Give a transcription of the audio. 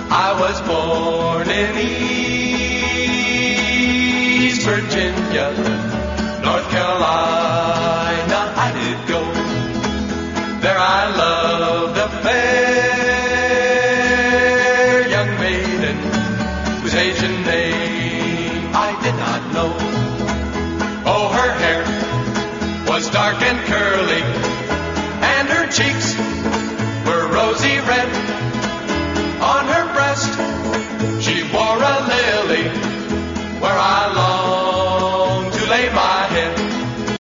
I was born in East Virginia, North Carolina I did go. There I loved a fair young maiden whose Asian name I did not know. Oh, her hair was dark and curly, and her cheeks were rosy red.